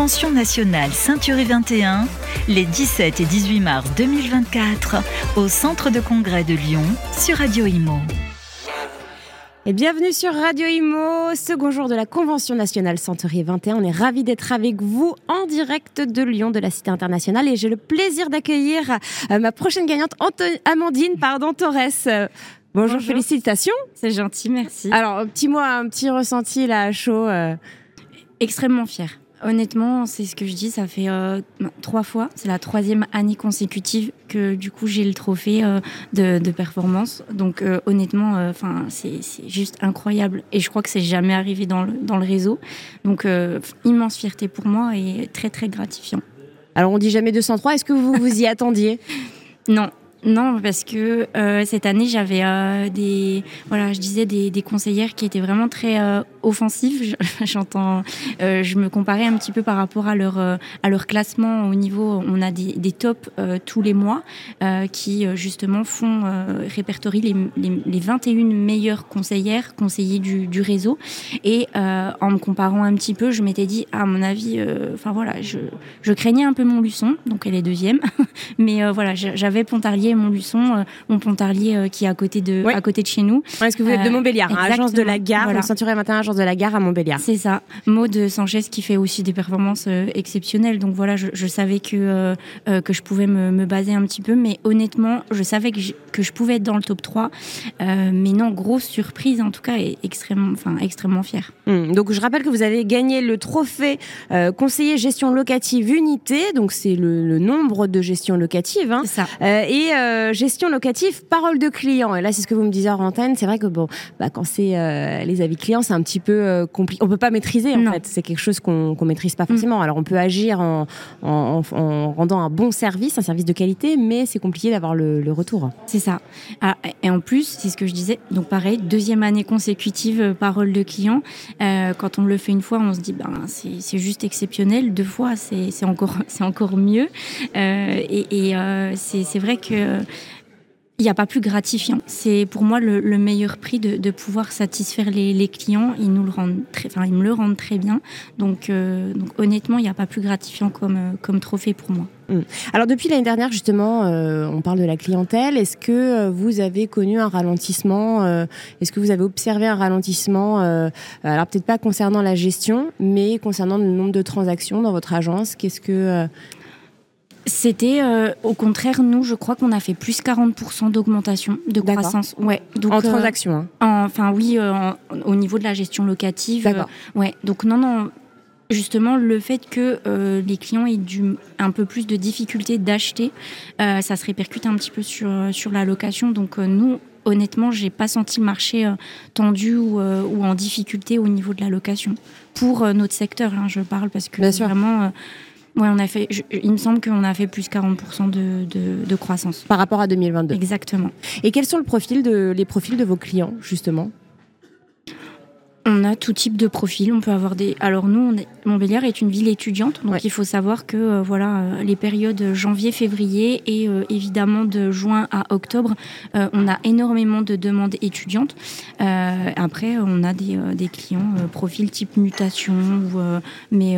Convention nationale Ceinturie 21, les 17 et 18 mars 2024, au Centre de congrès de Lyon, sur Radio Imo. Et bienvenue sur Radio Imo, second jour de la Convention nationale Ceinturie 21. On est ravis d'être avec vous en direct de Lyon, de la Cité internationale. Et j'ai le plaisir d'accueillir ma prochaine gagnante, Amandine Torres. Bonjour, félicitations. C'est gentil, merci. Alors, un petit ressenti là à chaud. Extrêmement fière. Honnêtement, c'est ce que je dis, ça fait 3 fois, c'est la 3e année consécutive que du coup j'ai le trophée de performance. Donc honnêtement, c'est juste incroyable et je crois que c'est jamais arrivé dans le réseau. Donc immense fierté pour moi et très très gratifiant. Alors on dit jamais 203, est-ce que vous vous y attendiez ? Non, parce que cette année, j'avais des conseillères qui étaient vraiment très offensives. Je me comparais un petit peu par rapport à leur classement au niveau. On a des tops tous les mois qui justement répertorient les 21 meilleures conseillers du réseau. Et en me comparant un petit peu, je m'étais dit, à mon avis, je craignais un peu Montluçon, donc elle est 2e. Mais j'avais Pontarlier et Montluçon, mon Pontarlier qui est à côté de chez nous. Est-ce que vous êtes de Montbéliard, agence de la gare, voilà. Ceinturie 21, agence de la gare à Montbéliard. C'est ça. Maud Sanchez qui fait aussi des performances exceptionnelles. Donc voilà, je savais que je pouvais me baser un petit peu, mais honnêtement, je savais que je pouvais être dans le top 3. Mais non, grosse surprise en tout cas, et extrêmement fière. Donc je rappelle que vous avez gagné le trophée conseiller gestion locative unité, donc c'est le nombre de gestion locative. Hein. C'est ça. Et gestion locative parole de client. Et là, c'est ce que vous me disiez en antenne. C'est vrai que quand c'est les avis clients, c'est un petit peu compliqué. On peut pas maîtriser en fait. C'est quelque chose qu'on maîtrise pas forcément. Alors on peut agir en rendant un bon service, un service de qualité, mais c'est compliqué d'avoir le retour. C'est ça. Et en plus, c'est ce que je disais. Donc pareil, 2e année consécutive parole de client. Quand on le fait une fois, on se dit c'est juste exceptionnel. 2 fois, c'est encore mieux. C'est vrai que il n'y a pas plus gratifiant. C'est pour moi le meilleur prix de pouvoir satisfaire les clients. Ils me le rendent très bien. Donc honnêtement, il n'y a pas plus gratifiant comme trophée pour moi. Alors depuis l'année dernière justement, on parle de la clientèle. Est-ce que vous avez connu un ralentissement Est-ce que vous avez observé un ralentissement alors peut-être pas concernant la gestion, mais concernant le nombre de transactions dans votre agence. Qu'est-ce que C'était au contraire, nous, je crois qu'on a fait plus 40% d'augmentation, de croissance. Ouais. Donc, en transactions. Au niveau de la gestion locative. D'accord. Donc non. Justement, le fait que les clients aient un peu plus de difficultés d'acheter, ça se répercute un petit peu sur la location. Donc nous, honnêtement, j'ai pas senti le marché tendu ou en difficulté au niveau de la location. Pour notre secteur, je parle, parce que vraiment... il me semble qu'on a fait plus 40% de croissance. Par rapport à 2022. Exactement. Et quels sont les profils de vos clients, justement ? On a tout type de profils. On peut avoir Alors nous, Montbéliard est une ville étudiante, donc il faut savoir que les périodes janvier-février et évidemment de juin à octobre, on a énormément de demandes étudiantes. Après, on a des clients profils type mutation, mais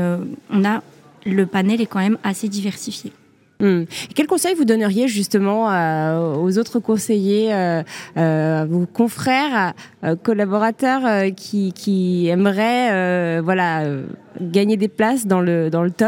le panel est quand même assez diversifié. Quel conseil vous donneriez justement aux autres conseillers, à vos confrères, collaborateurs qui aimeraient gagner des places dans le top ?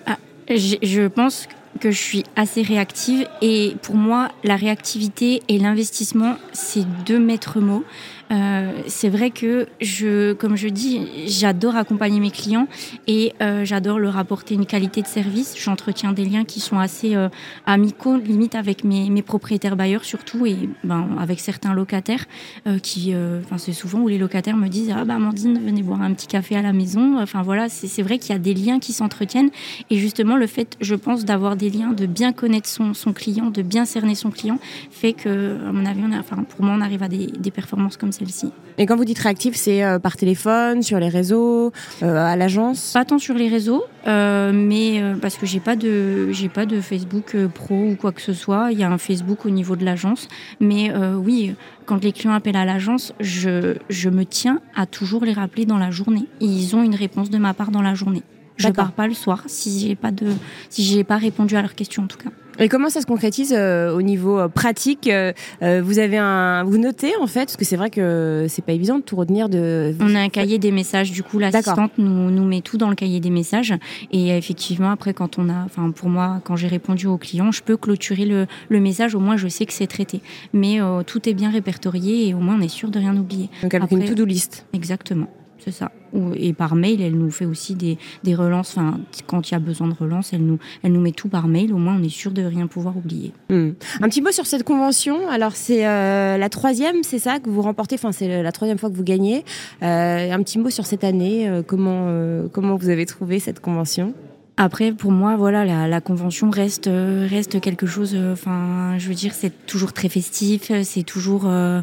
Je pense que je suis assez réactive et pour moi, la réactivité et l'investissement, c'est 2 maîtres mots. C'est vrai que comme je dis, j'adore accompagner mes clients et j'adore leur apporter une qualité de service. J'entretiens des liens qui sont assez amicaux, limite avec mes propriétaires bailleurs surtout et avec certains locataires c'est souvent où les locataires me disent Amandine, venez boire un petit café à la maison. C'est vrai qu'il y a des liens qui s'entretiennent et justement le fait, je pense, d'avoir des liens, de bien connaître son client, de bien cerner son client, fait que à mon avis, pour moi, on arrive à des performances comme celle-ci. Et quand vous dites réactif, c'est par téléphone, sur les réseaux, à l'agence ? Pas tant sur les réseaux, mais parce que j'ai pas de Facebook pro ou quoi que ce soit. Il y a un Facebook au niveau de l'agence, mais oui, quand les clients appellent à l'agence, je me tiens à toujours les rappeler dans la journée. Ils ont une réponse de ma part dans la journée. Je pars pas le soir si j'ai pas répondu à leurs questions en tout cas. Et comment ça se concrétise au niveau pratique? Vous notez en fait, parce que c'est vrai que c'est pas évident de tout retenir. On a un cahier des messages, du coup l'assistante nous met tout dans le cahier des messages. Et effectivement après pour moi, quand j'ai répondu au client, je peux clôturer le message, au moins je sais que c'est traité. Mais tout est bien répertorié et au moins on est sûr de rien oublier. Donc avec une to-do list. Exactement. C'est ça. Et par mail, elle nous fait aussi des relances. Enfin, quand il y a besoin de relance, elle nous met tout par mail. Au moins, on est sûr de rien pouvoir oublier. Un petit mot sur cette convention. Alors, c'est la 3e, c'est ça, que vous remportez. Enfin, c'est la 3e fois que vous gagnez. Un petit mot sur cette année. Comment vous avez trouvé cette convention ? Après, pour moi, voilà, la convention reste quelque chose. Enfin, je veux dire, c'est toujours très festif. C'est toujours,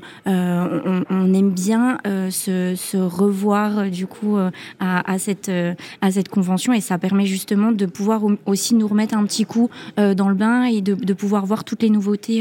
on aime bien se revoir du coup à cette convention, et ça permet justement de pouvoir aussi nous remettre un petit coup dans le bain et de pouvoir voir toutes les nouveautés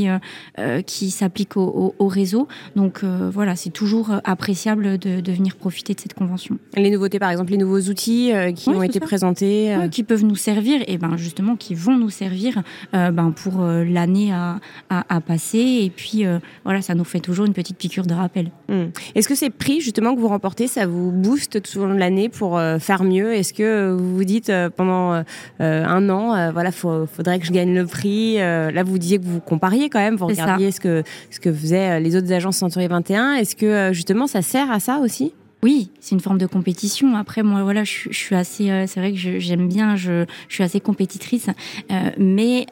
qui s'appliquent au réseau. Donc voilà, c'est toujours appréciable de venir profiter de cette convention. Les nouveautés, par exemple, les nouveaux outils qui ont été présentés. Qui peuvent nous servir, et justement qui vont nous servir pour l'année à passer, et puis voilà, ça nous fait toujours une petite piqûre de rappel. Est-ce que ces prix justement que vous remportez, ça vous booste tout au long de l'année pour faire mieux? Est-ce que vous vous dites pendant un an, voilà, faudrait que je gagne le prix? Là, vous disiez que vous compariez quand même, vous regardiez ce que faisaient les autres agences Century 21. Est-ce que justement ça sert à ça aussi? Oui, c'est une forme de compétition. Après, moi, voilà, je suis assez. C'est vrai que j'aime bien. Je suis assez compétitrice, mais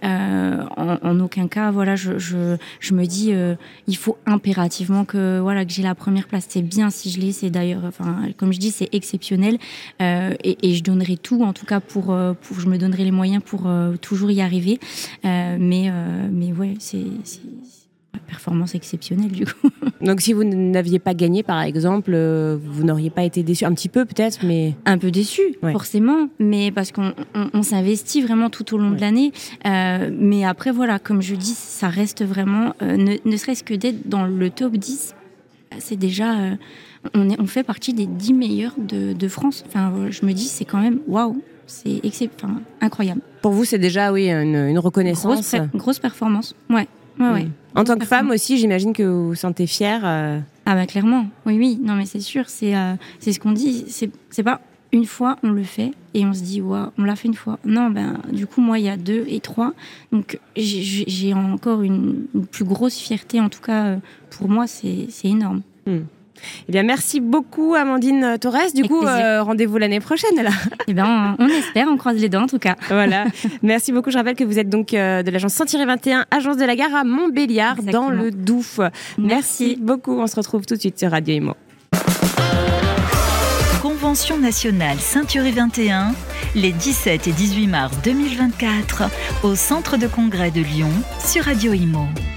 en aucun cas, voilà, je me dis, il faut impérativement que j'ai la première place. C'est bien si je l'ai. C'est d'ailleurs, comme je dis, c'est exceptionnel, et je donnerai tout, en tout cas pour je me donnerai les moyens pour toujours y arriver. Mais ouais, c'est performance exceptionnelle du coup. Donc si vous n'aviez pas gagné par exemple, vous n'auriez pas été déçu? Un petit peu peut-être, mais... Un peu déçu, forcément, mais parce qu'on s'investit vraiment tout au long de l'année. Mais après voilà, comme je dis, ça reste vraiment, ne serait-ce que d'être dans le top 10, c'est déjà... on fait partie des 10 meilleurs de France. Enfin, je me dis, c'est quand même waouh, c'est incroyable. Pour vous, c'est déjà une reconnaissance. Grosse performance, ouais. En tant que femme aussi, j'imagine que vous vous sentez fière. Clairement, oui. Non, mais c'est sûr, c'est ce qu'on dit. C'est pas une fois, on le fait et on se dit, waouh, on l'a fait une fois. Non, du coup, moi, il y a 2 et 3. Donc, j'ai encore une plus grosse fierté. En tout cas, pour moi, c'est énorme. Eh bien, merci beaucoup, Amandine Torres. Du coup, rendez-vous l'année prochaine, là. Eh bien, on espère, on croise les dents, en tout cas. Voilà. Merci beaucoup. Je rappelle que vous êtes donc de l'agence Century 21, agence de la gare à Montbéliard, dans le Doubs. Merci beaucoup. On se retrouve tout de suite sur Radio Imo. Convention nationale Century 21, les 17 et 18 mars 2024, au Centre de congrès de Lyon, sur Radio Imo.